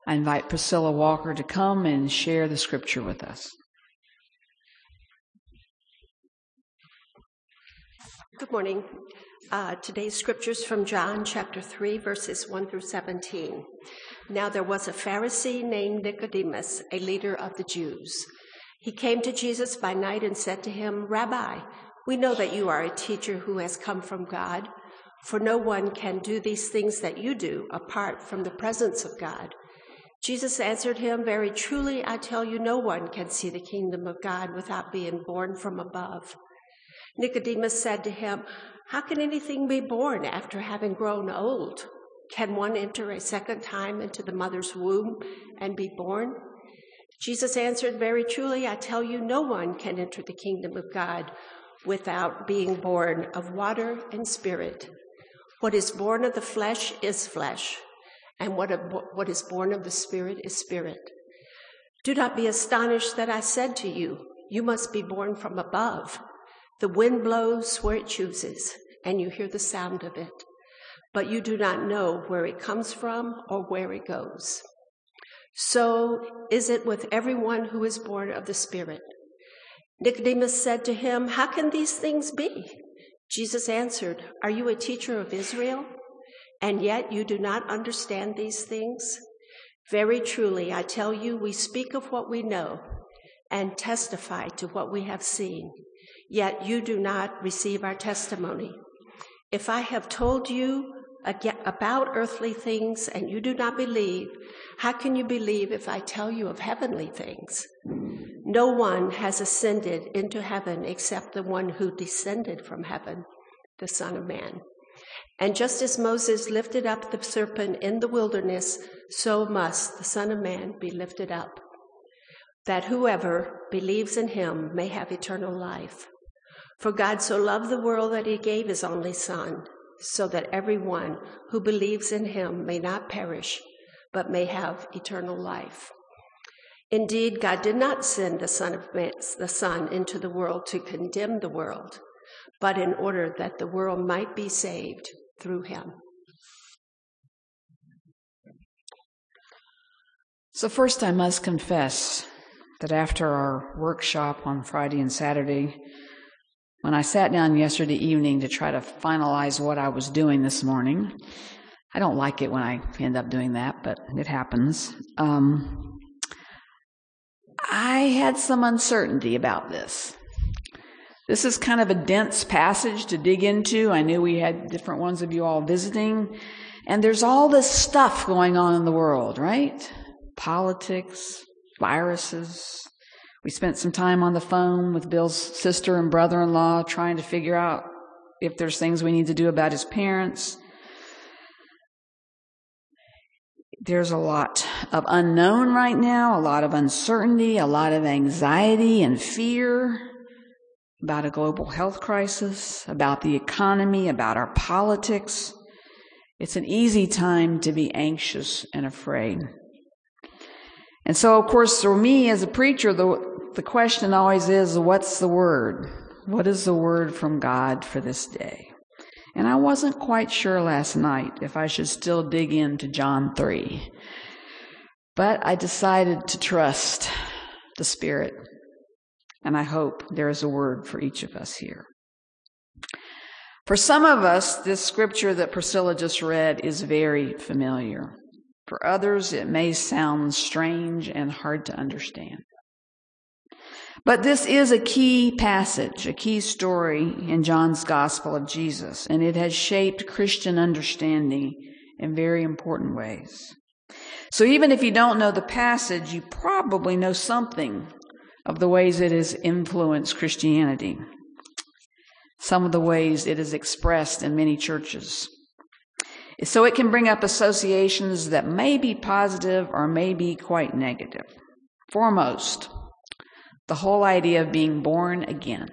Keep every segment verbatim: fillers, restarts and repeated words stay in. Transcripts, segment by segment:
I invite Priscilla Walker to come and share the scripture with us. Good morning. Uh, today's scripture is from John chapter three, verses one through seventeen. Now there was a Pharisee named Nicodemus, a leader of the Jews. He came to Jesus by night and said to him, "Rabbi, we know that you are a teacher who has come from God, for no one can do these things that you do apart from the presence of God." Jesus answered him, "Very truly, I tell you, no one can see the kingdom of God without being born from above." Nicodemus said to him, "How can anything be born after having grown old? Can one enter a second time into the mother's womb and be born?" Jesus answered, "Very truly, I tell you, no one can enter the kingdom of God without being born of water and spirit. What is born of the flesh is flesh, and what, what is born of the spirit is spirit. Do not be astonished that I said to you, you must be born from above. The wind blows where it chooses, and you hear the sound of it, but you do not know where it comes from or where it goes. So is it with everyone who is born of the Spirit." Nicodemus said to him, "How can these things be?" Jesus answered, "Are you a teacher of Israel, and yet you do not understand these things? Very truly, I tell you, we speak of what we know and testify to what we have seen, yet you do not receive our testimony. If I have told you about earthly things and you do not believe, how can you believe if I tell you of heavenly things? No one has ascended into heaven except the one who descended from heaven, the Son of Man. And just as Moses lifted up the serpent in the wilderness, so must the Son of Man be lifted up, that whoever believes in him may have eternal life. For God so loved the world that he gave his only Son, so that everyone who believes in him may not perish, but may have eternal life. Indeed, God did not send the Son of Man, the Son into the world to condemn the world, but in order that the world might be saved through him." So first, I must confess that after our workshop on Friday and Saturday, when I sat down yesterday evening to try to finalize what I was doing this morning, I don't like it when I end up doing that, but it happens. Um, I had some uncertainty about this. This is kind of a dense passage to dig into. I knew we had different ones of you all visiting, and there's all this stuff going on in the world, right? Politics, viruses. We spent some time on the phone with Bill's sister and brother-in-law trying to figure out if there's things we need to do about his parents. There's a lot of unknown right now, a lot of uncertainty, a lot of anxiety and fear about a global health crisis, about the economy, about our politics. It's an easy time to be anxious and afraid. And so, of course, for me as a preacher, the The question always is, what's the word? What is the word from God for this day? And I wasn't quite sure last night if I should still dig into John three. But I decided to trust the Spirit. And I hope there is a word for each of us here. For some of us, this scripture that Priscilla just read is very familiar. For others, it may sound strange and hard to understand. But this is a key passage, a key story in John's Gospel of Jesus, and it has shaped Christian understanding in very important ways. So even if you don't know the passage, you probably know something of the ways it has influenced Christianity, some of the ways it is expressed in many churches. So it can bring up associations that may be positive or may be quite negative. Foremost, the whole idea of being born again.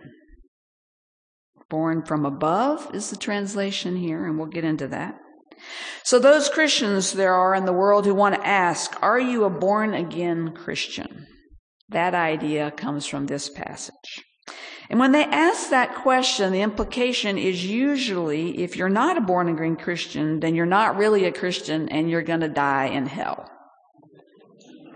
Born from above is the translation here, and we'll get into that. So those Christians there are in the world who want to ask, are you a born-again Christian? That idea comes from this passage. And when they ask that question, the implication is usually, if you're not a born-again Christian, then you're not really a Christian and you're going to die in hell.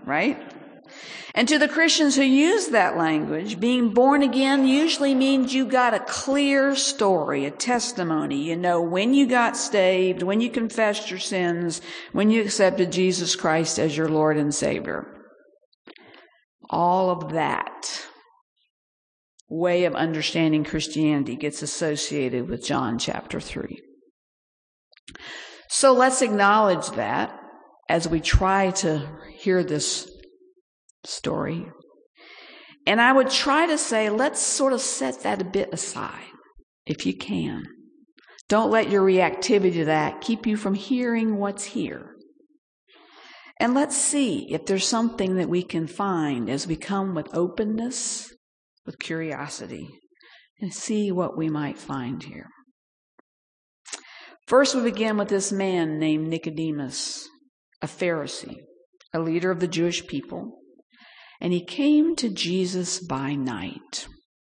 right? And to the Christians who use that language, being born again usually means you got a clear story, a testimony. You know when you got saved, when you confessed your sins, when you accepted Jesus Christ as your Lord and Savior. All of that way of understanding Christianity gets associated with John chapter three. So let's acknowledge that as we try to hear this story. And I would try to say, let's sort of set that a bit aside, if you can. Don't let your reactivity to that keep you from hearing what's here. And let's see if there's something that we can find as we come with openness, with curiosity, and see what we might find here. First, we begin with this man named Nicodemus, a Pharisee, a leader of the Jewish people. And he came to Jesus by night.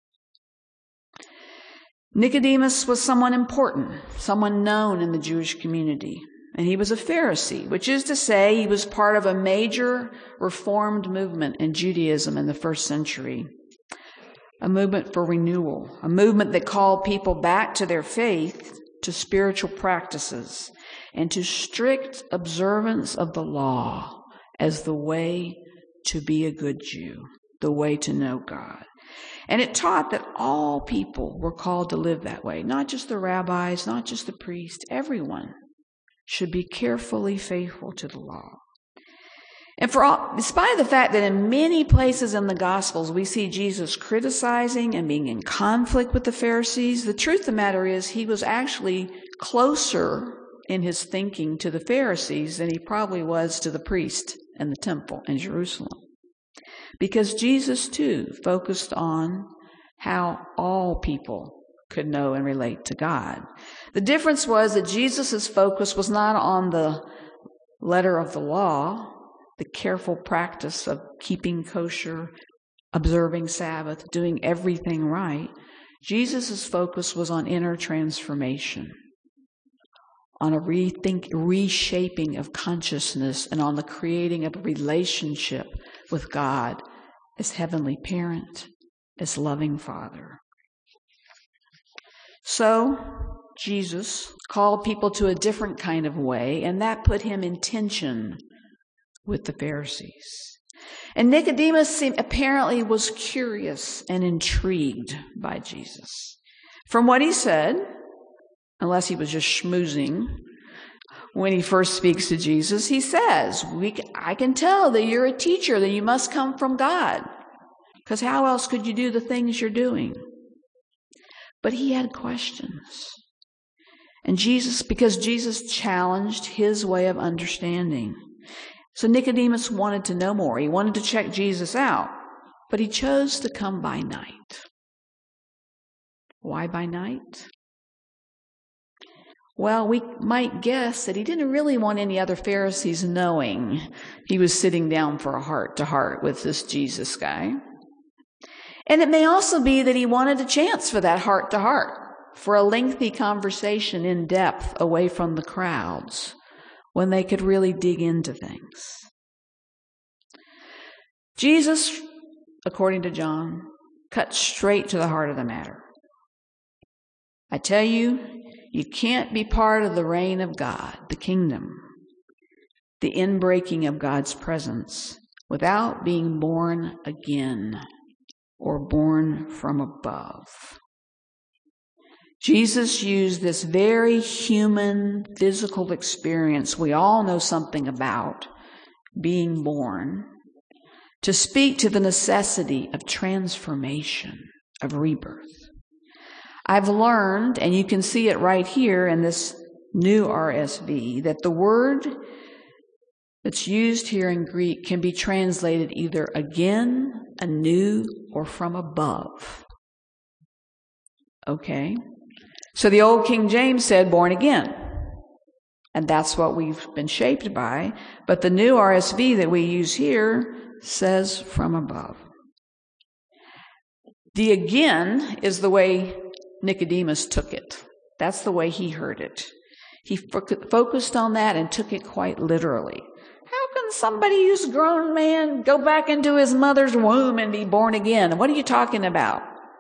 Nicodemus was someone important, someone known in the Jewish community. And he was a Pharisee, which is to say he was part of a major reformed movement in Judaism in the first century. A movement for renewal, a movement that called people back to their faith, to spiritual practices, and to strict observance of the law as the way to be a good Jew, the way to know God. And it taught that all people were called to live that way, not just the rabbis, not just the priests, everyone should be carefully faithful to the law. And for all, despite the fact that in many places in the Gospels we see Jesus criticizing and being in conflict with the Pharisees, the truth of the matter is he was actually closer in his thinking to the Pharisees than he probably was to the priest and the temple in Jerusalem. Because Jesus, too, focused on how all people could know and relate to God. The difference was that Jesus' focus was not on the letter of the law, the careful practice of keeping kosher, observing Sabbath, doing everything right. Jesus' focus was on inner transformation, on a rethink, reshaping of consciousness, and on the creating of a relationship with God as heavenly parent, as loving Father. So, Jesus called people to a different kind of way, and that put him in tension with the Pharisees. And Nicodemus seemed, apparently was curious and intrigued by Jesus. From what he said, unless he was just schmoozing, when he first speaks to Jesus, he says, we, I can tell that you're a teacher, that you must come from God. Because how else could you do the things you're doing? But he had questions. And Jesus, because Jesus challenged his way of understanding. So Nicodemus wanted to know more. He wanted to check Jesus out. But he chose to come by night. Why by night? Well, we might guess that he didn't really want any other Pharisees knowing he was sitting down for a heart-to-heart with this Jesus guy. And it may also be that he wanted a chance for that heart-to-heart, for a lengthy conversation in depth away from the crowds, when they could really dig into things. Jesus, according to John, cut straight to the heart of the matter. I tell you, you can't be part of the reign of God, the kingdom, the inbreaking of God's presence, without being born again or born from above. Jesus used this very human, physical experience we all know something about, being born, to speak to the necessity of transformation, of rebirth. I've learned, and you can see it right here in this new R S V, that the word that's used here in Greek can be translated either again, anew, or from above. Okay? So the old King James said born again. And that's what we've been shaped by. But the new R S V that we use here says from above. The again is the way Nicodemus took it. That's the way he heard it. He fo- focused on that and took it quite literally. How can somebody who's a grown man go back into his mother's womb and be born again? What are you talking about?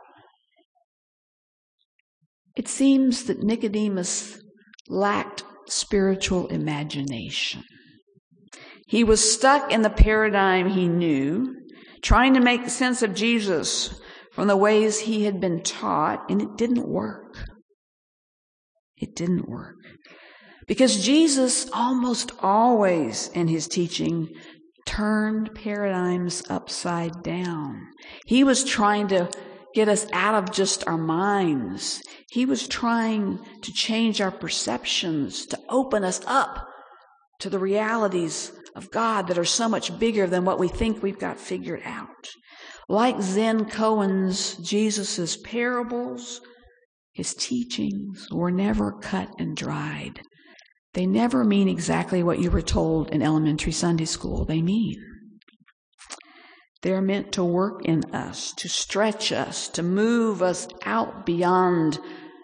It seems that Nicodemus lacked spiritual imagination. He was stuck in the paradigm he knew, trying to make sense of Jesus from the ways he had been taught, and it didn't work. It didn't work. Because Jesus almost always in his teaching turned paradigms upside down. He was trying to get us out of just our minds. He was trying to change our perceptions, to open us up to the realities of God that are so much bigger than what we think we've got figured out. Like Zen Koan's Jesus' parables, his teachings were never cut and dried. They never mean exactly what you were told in elementary Sunday school. They mean. They're meant to work in us, to stretch us, to move us out beyond,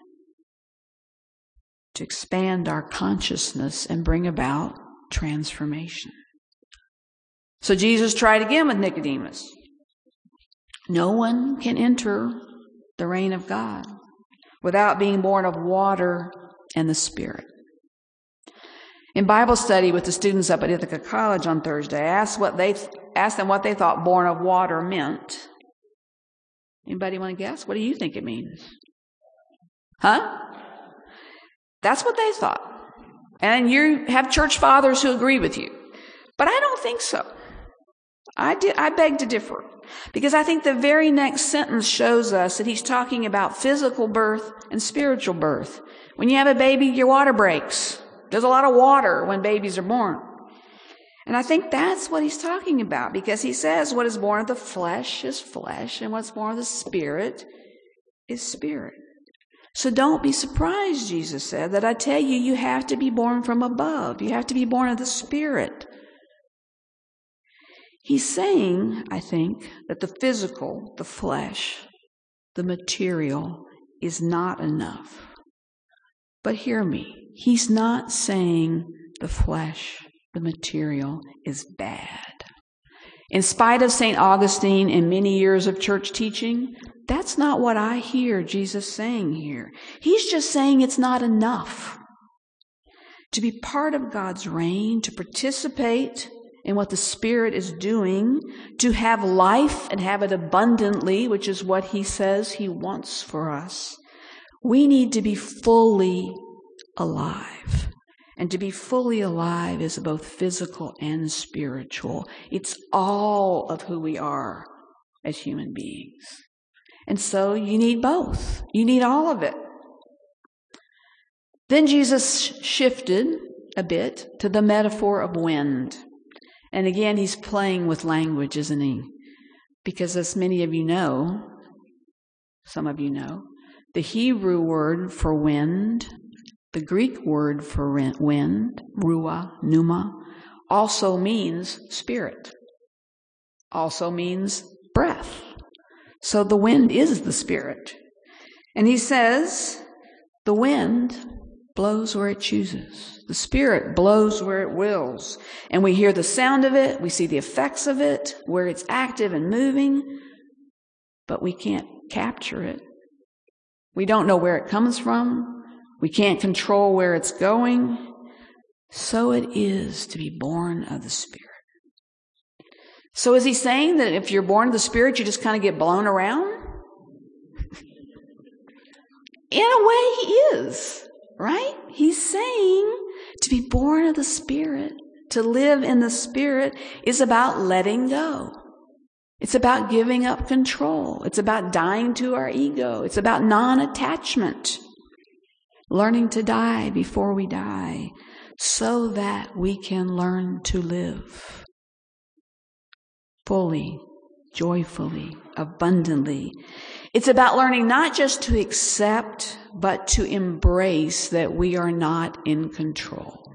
to expand our consciousness and bring about transformation. So Jesus tried again with Nicodemus. No one can enter the reign of God without being born of water and the Spirit. In Bible study with the students up at Ithaca College on Thursday, I asked what they asked them what they thought born of water meant. Anybody want to guess? What do you think it means? Huh? That's what they thought. And you have church fathers who agree with you. But I don't think so. I, di- I beg to differ. Because I think the very next sentence shows us that he's talking about physical birth and spiritual birth. When you have a baby, your water breaks. There's a lot of water when babies are born. And I think that's what he's talking about, because he says what is born of the flesh is flesh, and what's born of the Spirit is spirit. So don't be surprised, Jesus said, that I tell you, you have to be born from above. You have to be born of the Spirit. He's saying, I think, that the physical, the flesh, the material is not enough. But hear me. He's not saying the flesh, the material, is bad. In spite of Saint Augustine and many years of church teaching, that's not what I hear Jesus saying here. He's just saying it's not enough. To be part of God's reign, to participate in what the Spirit is doing, to have life and have it abundantly, which is what he says he wants for us, we need to be fully alive. And to be fully alive is both physical and spiritual. It's all of who we are as human beings. And so you need both. You need all of it. Then Jesus shifted a bit to the metaphor of wind. And again, he's playing with language, isn't he? Because as many of you know, some of you know, the Hebrew word for wind, the Greek word for wind, ruah, pneuma, also means spirit, also means breath. So the wind is the Spirit. And he says the wind blows where it chooses. The Spirit blows where it wills. And we hear the sound of it, we see the effects of it, where it's active and moving, but we can't capture it. We don't know where it comes from. We can't control where it's going. So it is to be born of the Spirit. So is he saying that if you're born of the Spirit, you just kind of get blown around? In a way, he is, right? He's saying to be born of the Spirit, to live in the Spirit, is about letting go. It's about giving up control. It's about dying to our ego. It's about non-attachment. Learning to die before we die so that we can learn to live fully, joyfully, abundantly. It's about learning not just to accept, but to embrace that we are not in control.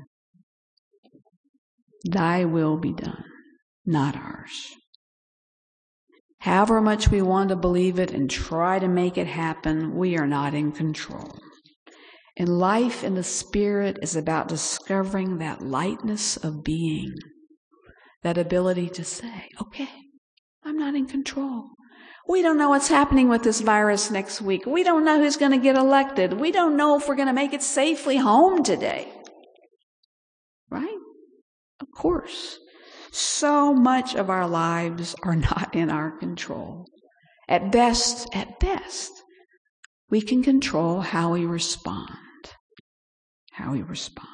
Thy will be done, not ours. However much we want to believe it and try to make it happen, we are not in control. And life in the Spirit is about discovering that lightness of being, That ability to say, okay, I'm not in control. We don't know what's happening with this virus next week. We don't know who's going to get elected. We don't know if we're going to make it safely home today. Right? Of course. So much of our lives are not in our control. At best, at best, we can control how we respond. How we respond.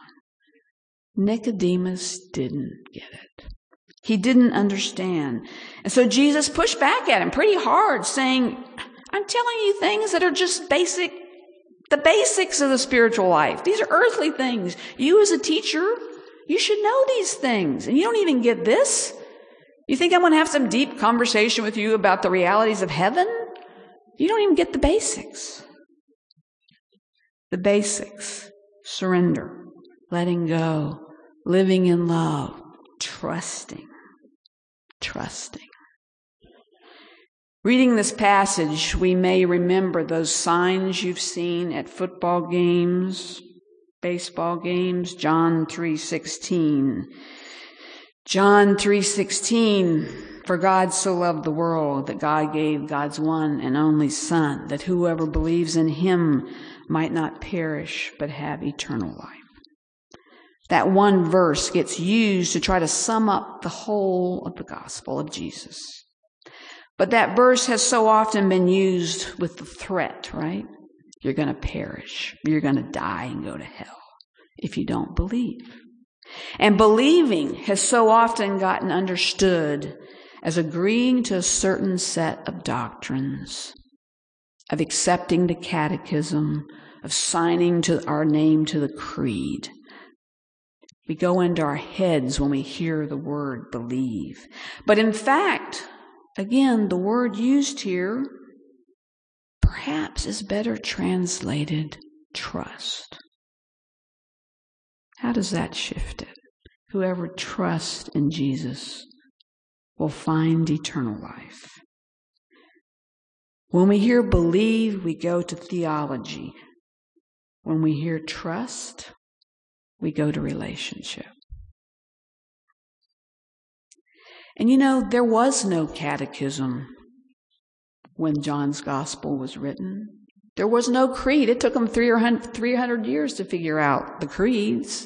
Nicodemus didn't get it. He didn't understand. And so Jesus pushed back at him pretty hard, saying, I'm telling you things that are just basic, the basics of the spiritual life. These are earthly things. You as a teacher, you should know these things. And you don't even get this? You think I'm going to have some deep conversation with you about the realities of heaven? You don't even get the basics. The basics. Surrender, letting go, living in love, trusting. Trusting. Reading this passage, we may remember those signs you've seen at football games, baseball games, John three sixteen. John three sixteen, for God so loved the world that God gave God's one and only Son, that whoever believes in him might not perish but have eternal life. That one verse gets used to try to sum up the whole of the gospel of Jesus. But that verse has so often been used with the threat, right? You're going to perish. You're going to die and go to hell if you don't believe. And believing has so often gotten understood as agreeing to a certain set of doctrines, of accepting the catechism, of signing to our name to the creed. We go into our heads when we hear the word believe. But in fact, again, the word used here perhaps is better translated trust. How does that shift it? Whoever trusts in Jesus will find eternal life. When we hear believe, we go to theology. When we hear trust, we go to relationship. And you know, there was no catechism when John's gospel was written. There was no creed. It took them three hundred years to figure out the creeds.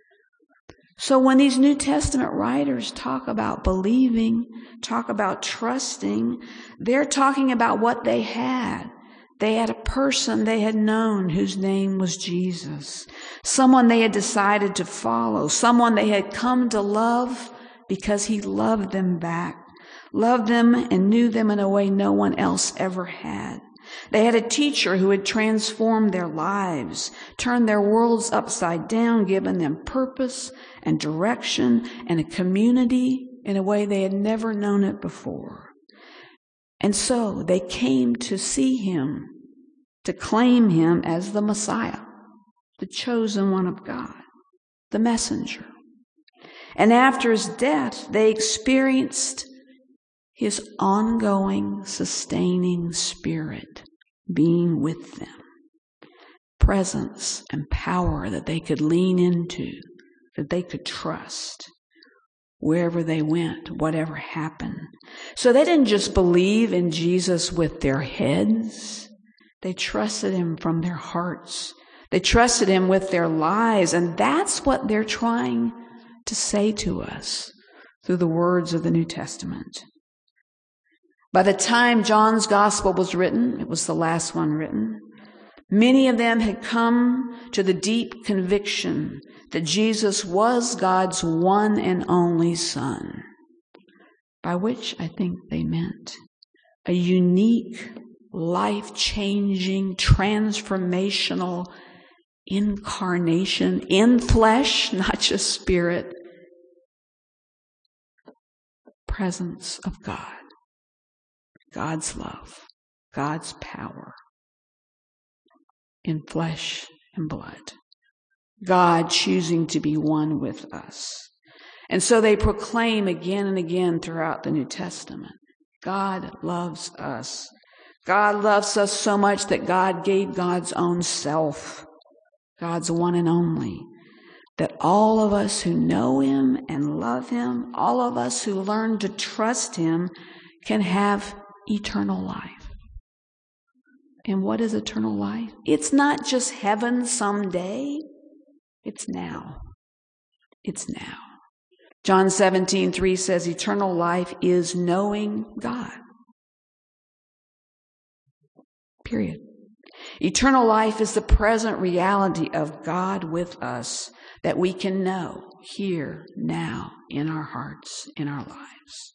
So when these New Testament writers talk about believing, talk about trusting, they're talking about what they had. They had a person they had known whose name was Jesus. Someone they had decided to follow. Someone they had come to love because he loved them back. Loved them and knew them in a way no one else ever had. They had a teacher who had transformed their lives, turned their worlds upside down, given them purpose and direction and a community in a way they had never known it before. And so they came to see him, to claim him as the Messiah, the chosen one of God, the messenger. And after his death, they experienced his ongoing, sustaining spirit being with them. Presence and power that they could lean into, that they could trust wherever they went, whatever happened. So they didn't just believe in Jesus with their heads. They trusted him from their hearts. They trusted him with their lives. And that's what they're trying to say to us through the words of the New Testament. By the time John's gospel was written, it was the last one written, many of them had come to the deep conviction that Jesus was God's one and only Son, by which I think they meant a unique, life-changing, transformational incarnation in flesh, not just spirit, presence of God. God's love, God's power in flesh and blood. God choosing to be one with us. And so they proclaim again and again throughout the New Testament, God loves us. God loves us so much that God gave God's own self, God's one and only, that all of us who know him and love him, all of us who learn to trust him, can have eternal life. And what is eternal life? It's not just heaven someday. It's now. It's now. John seventeen three says eternal life is knowing God. Period. Eternal life is the present reality of God with us that we can know here, now, in our hearts, in our lives.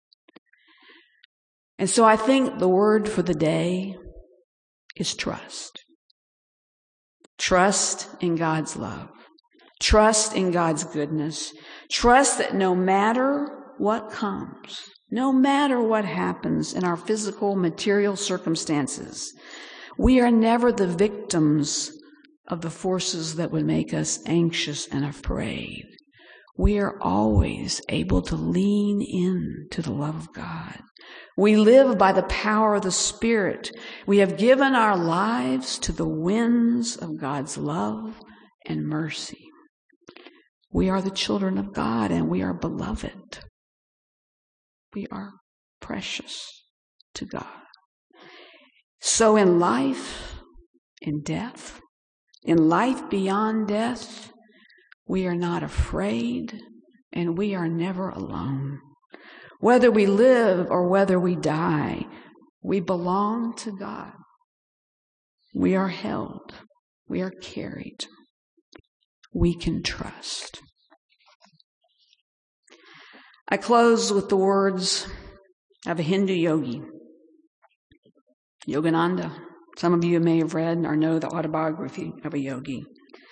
And so I think the word for the day is trust. Trust in God's love. Trust in God's goodness. Trust that no matter what comes, no matter what happens in our physical, material circumstances, we are never the victims of the forces that would make us anxious and afraid. We are always able to lean in to the love of God. We live by the power of the Spirit. We have given our lives to the winds of God's love and mercy. We are the children of God, and we are beloved. We are precious to God. So in life, in death, in life beyond death, we are not afraid, and we are never alone. Whether we live or whether we die, we belong to God. We are held. We are carried. We can trust. I close with the words of a Hindu yogi, Yogananda. Some of you may have read or know the autobiography of a yogi.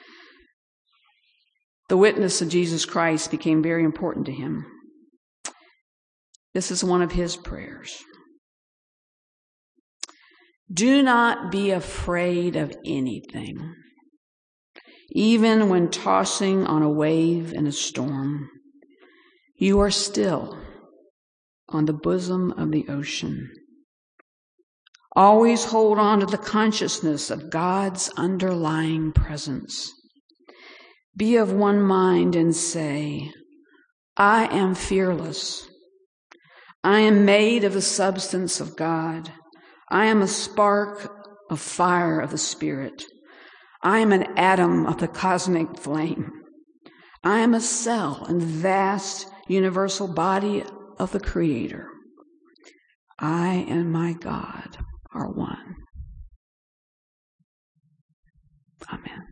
The witness of Jesus Christ became very important to him. This is one of his prayers. Do not be afraid of anything, even when tossing on a wave in a storm. You are still on the bosom of the ocean. Always hold on to the consciousness of God's underlying presence. Be of one mind and say, I am fearless. I am made of the substance of God. I am a spark of fire of the Spirit. I am an atom of the cosmic flame. I am a cell in the vast universal body of the Creator. I and my God are one. Amen.